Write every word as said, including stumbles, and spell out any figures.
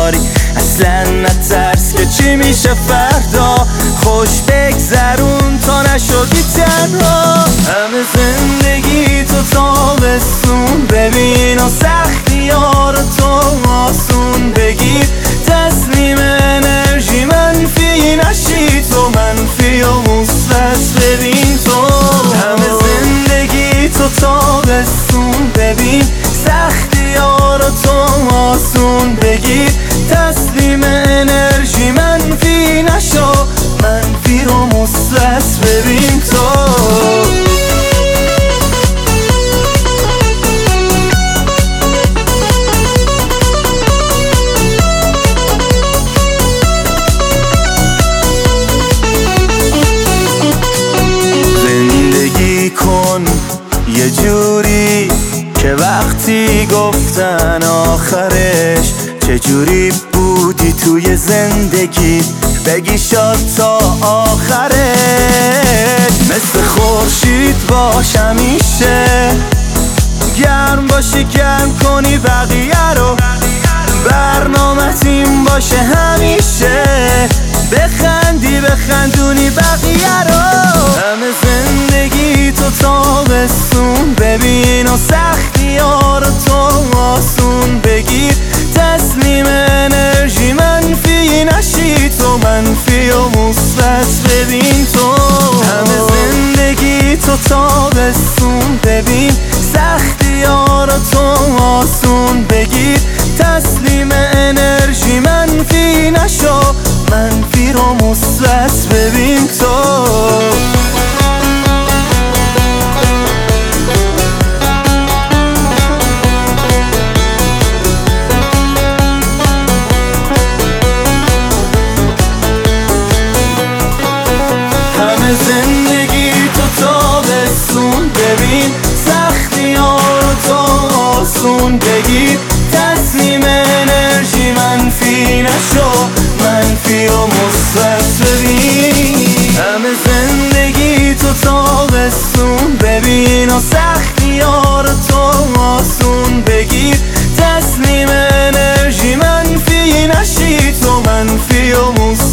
داری، اصلا نترس که چی میشه فردا. خوش بگذرون تا نشدی تنها. همه زندگی تو تابستون ببین و سختی ها رو تو آسون بگیر. تسلیم انرژی منفی نشی تو، منفی و مثبت ببین تو. همه زندگی تو تابستون ببین، سختی ها رو تو آسون بگیر. تسلیم انرژی منفی نشو، منفی رو مثبت ببین تو. کن یه جوری که وقتی گفتن آخرش چجوری بودی توی زندگی بگی شاد تا آخرش. مثل خورشید باش همیشه، گرم باشی گرم کنی بقیه رو. برنامه تیم باشه همیشه، بخندی بخندونی بقیه رو. همه زندگی تو تابستون ببین و سختی ها رو تو آسون بگیر. تسلیم انرژی منفی نشی تو، منفی و مثبت ببین تو. همه زندگی تو تابستون ببین، سختی ها رو تو آسون بگیر. تسلیم انرژی منفی نشو، منفی رو مثبت ببین تو. همه زندگی تو تابستون ببین، سختی ها رو تو آسون بگیر. تسلیم انرژی منفی نشو، منفی و مثبت ببین. همه زندگی تو تابستون ببین و سختی ها رو تو آسون بگیر. تسلیم انرژی منفی نشی تو، منفی و مثبت